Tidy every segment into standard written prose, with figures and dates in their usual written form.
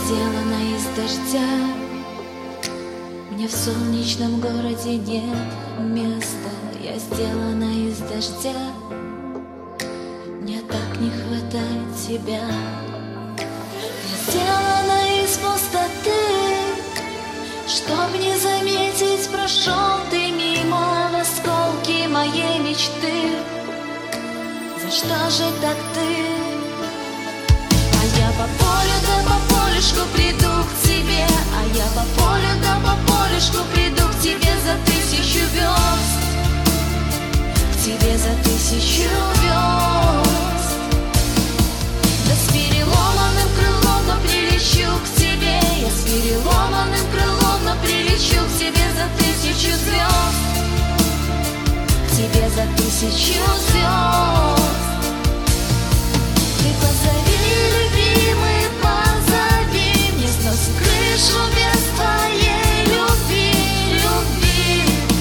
сделана из дождя. Мне в солнечном городе нет места. Я сделана из дождя. Мне так не хватает тебя. Я сделана из пустоты. Чтоб не заметить, прошел ты мимо в осколки моей мечты. За что же так ты? А я по полю да по полюшку приду к тебе. А я по полю да по полюшку приду к тебе за 1000 верст. К тебе за 1000 верст. Да с переломанным крылом, но прилечу к тебе. Я с переломанным крылом, но прилечу к тебе за 1000 звезд. К тебе за 1000 звезд. Ты позови, любимый, позови. Мне сносит крышу без твоей любви, любви.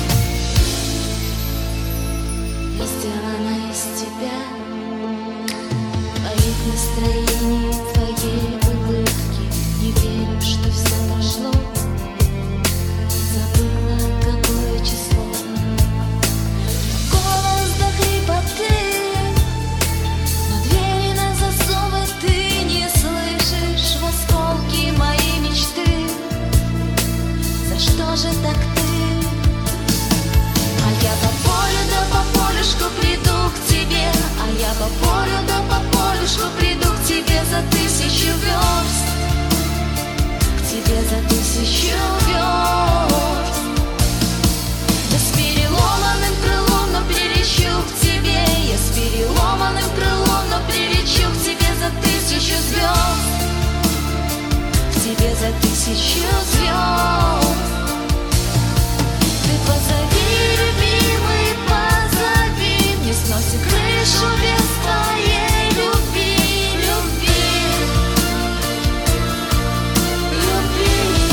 Я сделана из тебя, твоих настроений, твоей улыбки. Не верю, что все прошло. Забыла, какое число. Голос до хрипоты, но двери на засовы ты не слышишь. В осколки моей мечты. За что же так ты? А я по полю да по полюшку приду к тебе. А я по полю да по полюшку приду к тебе за 1000 верст. К тебе за 1000 верст. Да с переломанным крылом, но прилечу к тебе. Я с переломанным крылом, но прилечу к тебе за 1000 звезд. К тебе за 1000 звезд. Ты позови, любимый, позови. Мне сносит крышу без твоей любви, любви, любви.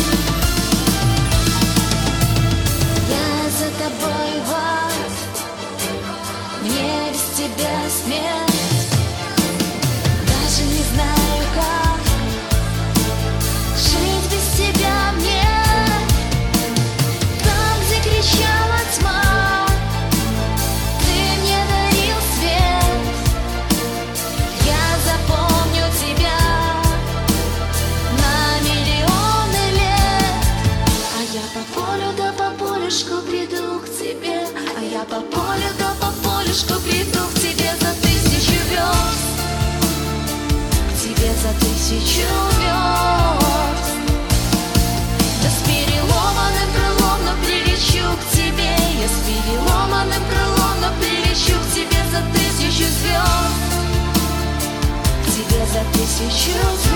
Я за тобой в ад. Мне без тебя смерть. Даже не знаю, как жить без тебя мне. Там, где кричала тьма, ты мне дарил свет. Я запомню тебя на миллионы лет. А я по полю да по полюшку приду к тебе. А я по полю да по полюшку приду к тебе за 1000 верст. К тебе за 1000 верст. Да с переломанным крылом, но прилечу к тебе. Я с переломанным крылом, но прилечу к тебе за 1000 звезд. К тебе за 1000 звезд.